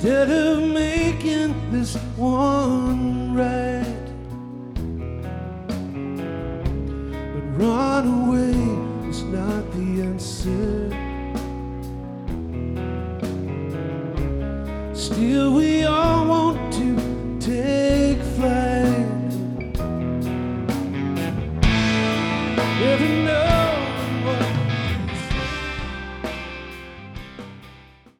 instead of making this one right. But run away is not the answer. Still we all want to take